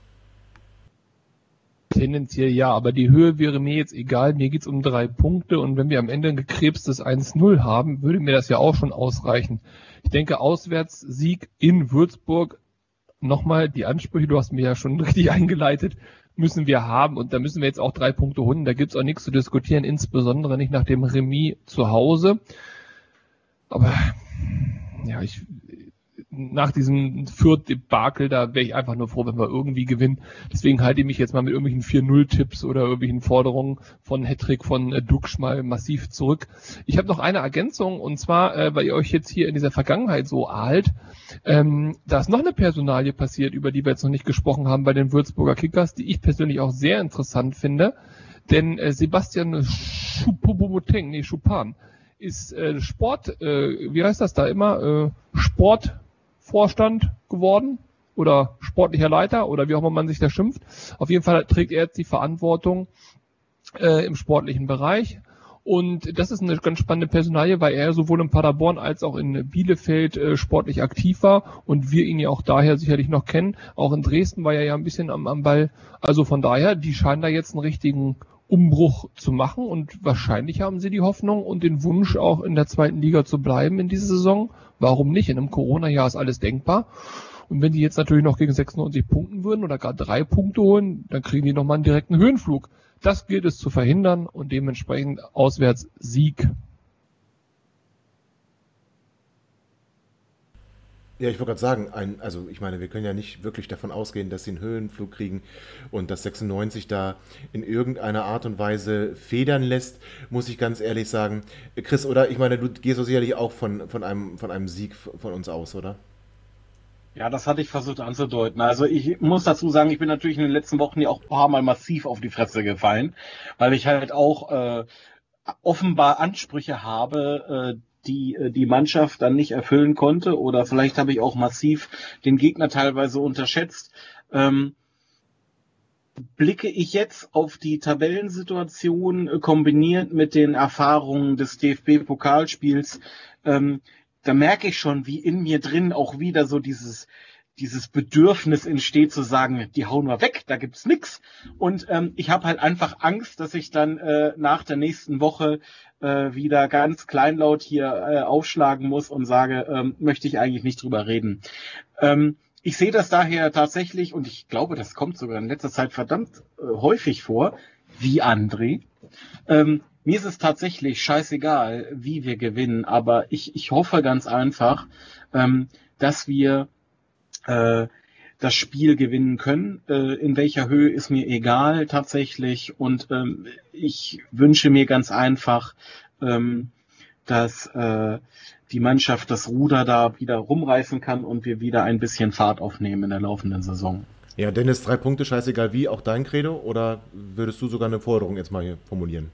S6: Tendenziell ja, aber die Höhe wäre mir jetzt egal. Mir geht's um drei Punkte und wenn wir am Ende ein gekrebstes eins null haben, würde mir das ja auch schon ausreichen. Ich denke, Auswärtssieg in Würzburg, nochmal die Ansprüche, du hast mir ja schon richtig eingeleitet, müssen wir haben und da müssen wir jetzt auch drei Punkte holen. Da gibt's auch nichts zu diskutieren, insbesondere nicht nach dem Remis zu Hause. Aber ja, ich nach diesem Fürth-Debakel, da wäre ich einfach nur froh, wenn wir irgendwie gewinnen. Deswegen halte ich mich jetzt mal mit irgendwelchen vier null Tipps oder irgendwelchen Forderungen von Hattrick von äh, Duksch mal massiv zurück. Ich habe noch eine Ergänzung und zwar, äh, weil ihr euch jetzt hier in dieser Vergangenheit so ahlt, ähm, da ist noch eine Personalie passiert, über die wir jetzt noch nicht gesprochen haben bei den Würzburger Kickers, die ich persönlich auch sehr interessant finde, denn äh, Sebastian Choupo-Moting, nee, Choupan, ist äh, Sport, äh, wie heißt das da immer, äh, Sport Vorstand geworden oder sportlicher Leiter oder wie auch immer man sich da schimpft. Auf jeden Fall trägt er jetzt die Verantwortung äh, im sportlichen Bereich und das ist eine ganz spannende Personalie, weil er sowohl in Paderborn als auch in Bielefeld äh, sportlich aktiv war und wir ihn ja auch daher sicherlich noch kennen. Auch in Dresden war er ja ein bisschen am, am Ball. Also von daher, die scheinen da jetzt einen richtigen Umbruch zu machen und wahrscheinlich haben sie die Hoffnung und den Wunsch auch in der zweiten Liga zu bleiben in dieser Saison. Warum nicht? In einem Corona-Jahr ist alles denkbar. Und wenn die jetzt natürlich noch gegen sechsundneunzig punkten würden oder gar drei Punkte holen, dann kriegen die nochmal einen direkten Höhenflug. Das gilt es zu verhindern und dementsprechend auswärts Sieg.
S3: Ja, ich wollte gerade sagen, ein, also ich meine, wir können ja nicht wirklich davon ausgehen, dass sie einen Höhenflug kriegen und dass sechsundneunzig da in irgendeiner Art und Weise federn lässt, muss ich ganz ehrlich sagen. Chris, oder? Ich meine, du gehst so sicherlich auch von, von, einem, von einem Sieg von uns aus, oder?
S4: Ja, das hatte ich versucht anzudeuten. Also ich muss dazu sagen, ich bin natürlich in den letzten Wochen ja auch ein paar Mal massiv auf die Fresse gefallen, weil ich halt auch äh, offenbar Ansprüche habe, äh, die die Mannschaft dann nicht erfüllen konnte oder vielleicht habe ich auch massiv den Gegner teilweise unterschätzt. Ähm, blicke ich jetzt auf die Tabellensituation äh, kombiniert mit den Erfahrungen des D F B-Pokalspiels, ähm, da merke ich schon, wie in mir drin auch wieder so dieses dieses Bedürfnis entsteht zu sagen, die hauen wir weg, da gibt's nix. Und ähm, ich habe halt einfach Angst, dass ich dann äh, nach der nächsten Woche äh, wieder ganz kleinlaut hier äh, aufschlagen muss und sage, ähm, möchte ich eigentlich nicht drüber reden. Ähm, ich sehe das daher tatsächlich, und ich glaube, das kommt sogar in letzter Zeit verdammt äh, häufig vor, wie André. Ähm, mir ist es tatsächlich scheißegal, wie wir gewinnen, aber ich, ich hoffe ganz einfach, ähm, dass wir äh, das Spiel gewinnen können. Äh, in welcher Höhe ist mir egal tatsächlich. Und ähm, ich wünsche mir ganz einfach, ähm, dass äh, die Mannschaft das Ruder da wieder rumreißen kann und wir wieder ein bisschen Fahrt aufnehmen in der laufenden Saison.
S3: Ja, Dennis, drei Punkte, scheißegal wie, auch dein Credo? Oder würdest du sogar eine Forderung jetzt mal hier formulieren?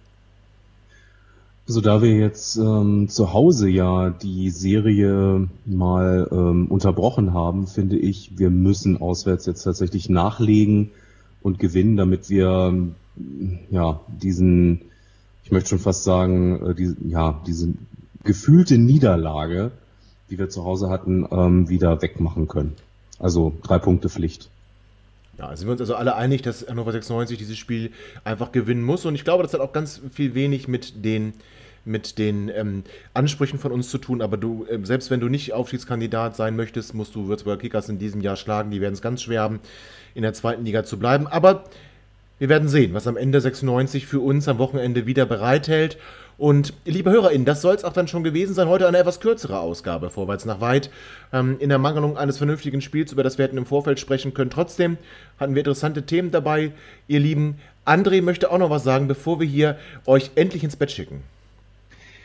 S5: Also da wir jetzt ähm, zu Hause ja die Serie mal ähm, unterbrochen haben, finde ich, wir müssen auswärts jetzt tatsächlich nachlegen und gewinnen, damit wir ähm, ja diesen, ich möchte schon fast sagen, äh, die, ja diese gefühlte Niederlage, die wir zu Hause hatten, ähm, wieder wegmachen können. Also drei Punkte Pflicht.
S3: Ja, sind wir uns also alle einig, dass Hannover sechsundneunzig dieses Spiel einfach gewinnen muss. Und ich glaube, das hat auch ganz viel wenig mit den, mit den ähm, Ansprüchen von uns zu tun. Aber du, äh, selbst wenn du nicht Aufstiegskandidat sein möchtest, musst du Würzburger Kickers in diesem Jahr schlagen. Die werden es ganz schwer haben, in der zweiten Liga zu bleiben. Aber wir werden sehen, was am Ende sechsundneunzig für uns am Wochenende wieder bereithält. Und liebe HörerInnen, das soll es auch dann schon gewesen sein. Heute eine etwas kürzere Ausgabe, vorwärts nach weit. Ähm, in der Mangelung eines vernünftigen Spiels, über das wir hätten im Vorfeld sprechen können. Trotzdem hatten wir interessante Themen dabei, ihr Lieben. André möchte auch noch was sagen, bevor wir hier euch endlich ins Bett schicken.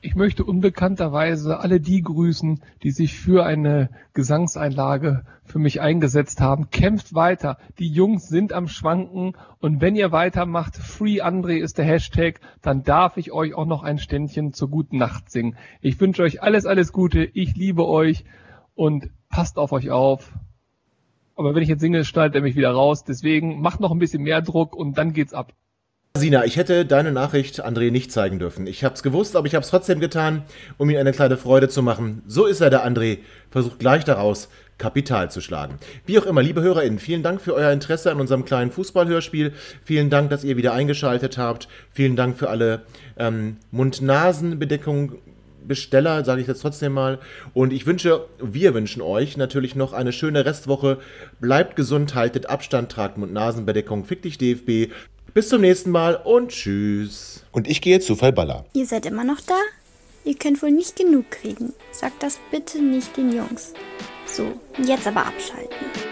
S6: Ich möchte unbekannterweise alle die grüßen, die sich für eine Gesangseinlage für mich eingesetzt haben. Kämpft weiter. Die Jungs sind am Schwanken. Und wenn ihr weitermacht, Free André ist der Hashtag, dann darf ich euch auch noch ein Ständchen zur guten Nacht singen. Ich wünsche euch alles, alles Gute. Ich liebe euch und passt auf euch auf. Aber wenn ich jetzt singe, schneidet er mich wieder raus. Deswegen macht noch ein bisschen mehr Druck und dann geht's ab.
S3: Sina, ich hätte deine Nachricht André nicht zeigen dürfen. Ich hab's gewusst, aber ich hab's trotzdem getan, um ihm eine kleine Freude zu machen. So ist er, der André. Versucht gleich daraus Kapital zu schlagen. Wie auch immer, liebe HörerInnen, vielen Dank für euer Interesse an unserem kleinen Fußballhörspiel. Vielen Dank, dass ihr wieder eingeschaltet habt. Vielen Dank für alle ähm, Mund-Nasen-Bedeckungen. Besteller, sage ich jetzt trotzdem mal. Und ich wünsche, wir wünschen euch natürlich noch eine schöne Restwoche. Bleibt gesund, haltet Abstand, tragt Mund-Nasen-Bedeckung. Fick dich, D F B. Bis zum nächsten Mal und tschüss. Und ich gehe zu Fallballer.
S7: Ihr seid immer noch da? Ihr könnt wohl nicht genug kriegen. Sagt das bitte nicht den Jungs. So, jetzt aber abschalten.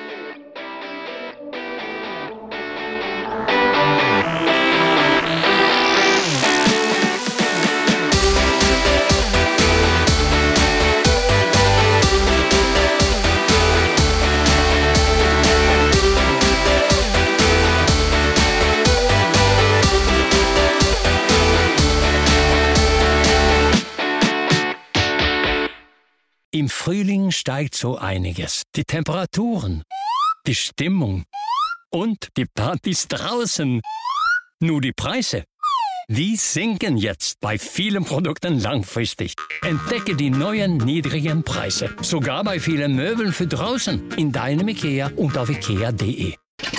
S8: Im Frühling steigt so einiges. Die Temperaturen, die Stimmung und die Partys draußen. Nur die Preise, die sinken jetzt bei vielen Produkten langfristig. Entdecke die neuen niedrigen Preise. Sogar bei vielen Möbeln für draußen. In deinem IKEA und auf ikea punkt de.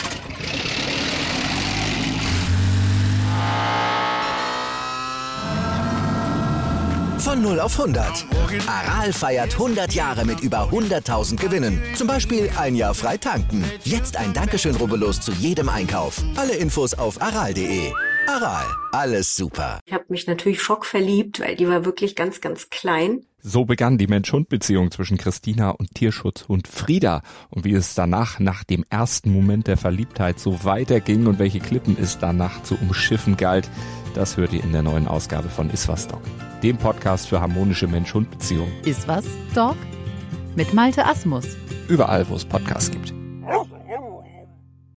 S1: Von null auf hundert. Aral feiert hundert Jahre mit über hunderttausend Gewinnen. Zum Beispiel ein Jahr frei tanken. Jetzt ein Dankeschön, rubbellos zu jedem Einkauf. Alle Infos auf aral punkt de. Aral, alles super.
S9: Ich habe mich natürlich schockverliebt, weil die war wirklich ganz, ganz klein.
S10: So begann die Mensch-Hund-Beziehung zwischen Christina und Tierschutzhund Frieda. Und wie es danach, nach dem ersten Moment der Verliebtheit, so weiterging und welche Klippen es danach zu umschiffen galt, das hört ihr in der neuen Ausgabe von Iswas Dog, dem Podcast für harmonische Mensch-Hund-Beziehungen.
S11: Iswas Dog? Mit Malte Asmus.
S10: Überall, wo es Podcasts gibt.